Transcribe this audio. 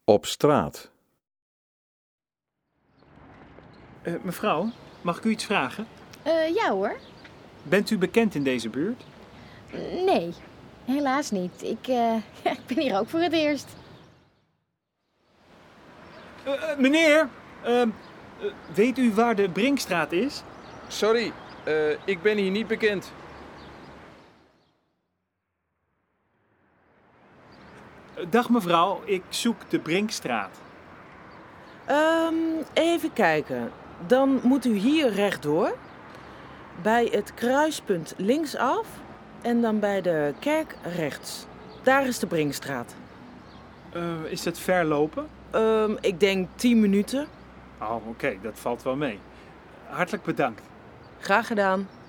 Op straat. Mevrouw, mag ik u iets vragen? Ja hoor. Bent u bekend in deze buurt? Nee, helaas niet. Ik ben hier ook voor het eerst. Meneer, weet u waar de Brinkstraat is? Sorry, ik ben hier niet bekend. Dag mevrouw, ik zoek de Brinkstraat. Even kijken. Dan moet u hier rechtdoor. Bij het kruispunt linksaf. En dan bij de kerk rechts. Daar is de Brinkstraat. Is het ver lopen? Ik denk 10 minuten. Oh, oké, dat valt wel mee. Hartelijk bedankt. Graag gedaan.